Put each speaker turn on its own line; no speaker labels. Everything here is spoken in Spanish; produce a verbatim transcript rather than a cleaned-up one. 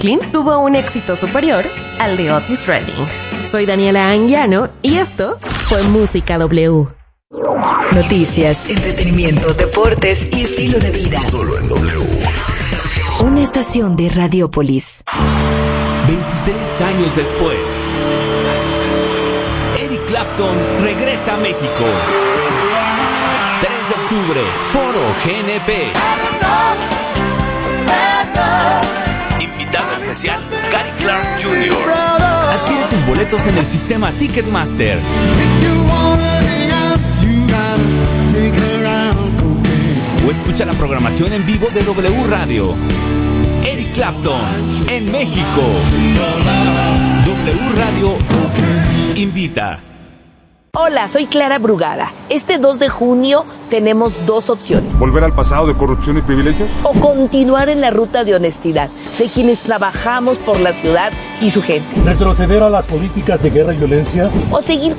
Clint tuvo un éxito superior al de Otis Redding. Soy Daniela Anguiano y esto fue Música W.
Noticias, entretenimiento, deportes y estilo de vida.
Solo en W.
Una estación de Radiopolis.
veintitrés años después, Eric Clapton regresa a México. tres de octubre, Foro G N P. Invitado especial, Gary Clark junior Adquiere tus boletos en el sistema Ticketmaster. O escucha la programación en vivo de W Radio. Eric Clapton en México. W Radio invita.
Hola, soy Clara Brugada. Este dos de junio tenemos dos opciones.
¿Volver al pasado de corrupción y privilegios?
O continuar en la ruta de honestidad de quienes trabajamos por la ciudad y su gente.
¿Retroceder a las políticas de guerra y violencia?
O seguir